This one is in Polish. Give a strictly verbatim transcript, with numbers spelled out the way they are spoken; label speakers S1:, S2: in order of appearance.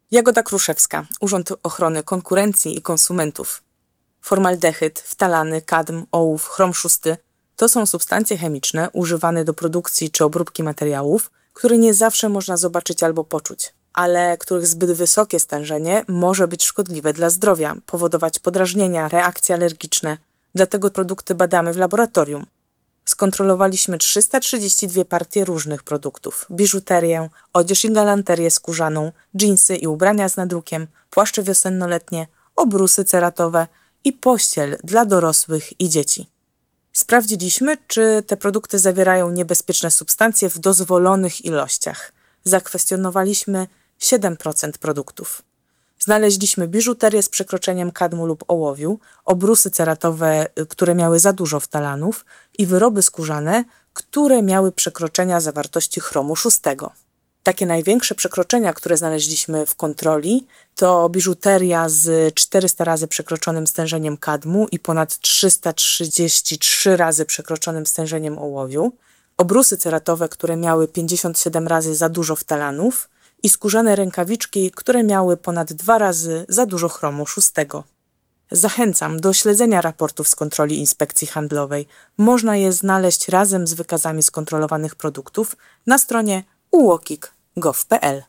S1: Jagoda Kruszewska, Urząd Ochrony Konkurencji i Konsumentów. Formaldehyd, ftalany, kadm, ołów, chrom szósty to są substancje chemiczne używane do produkcji czy obróbki materiałów, które nie zawsze można zobaczyć albo poczuć, ale których zbyt wysokie stężenie może być szkodliwe dla zdrowia, powodować podrażnienia, reakcje alergiczne. Dlatego produkty badamy w laboratorium. Skontrolowaliśmy trzysta trzydzieści dwie partie różnych produktów: biżuterię, odzież i galanterię skórzaną, dżinsy i ubrania z nadrukiem, płaszcze wiosennoletnie, obrusy ceratowe i pościel dla dorosłych i dzieci. Sprawdziliśmy, czy te produkty zawierają niebezpieczne substancje w dozwolonych ilościach. Zakwestionowaliśmy siedem procent produktów. Znaleźliśmy biżuterię z przekroczeniem kadmu lub ołowiu, obrusy ceratowe, które miały za dużo ftalanów i wyroby skórzane, które miały przekroczenia zawartości chromu szóstego. Takie największe przekroczenia, które znaleźliśmy w kontroli, to biżuteria z czterysta razy przekroczonym stężeniem kadmu i ponad trzysta trzydzieści trzy razy przekroczonym stężeniem ołowiu, obrusy ceratowe, które miały pięćdziesiąt siedem razy za dużo ftalanów i skórzane rękawiczki, które miały ponad dwa razy za dużo chromu szóstego. Zachęcam do śledzenia raportów z kontroli Inspekcji Handlowej. Można je znaleźć razem z wykazami skontrolowanych produktów na stronie u o k i k kropka gov kropka p l.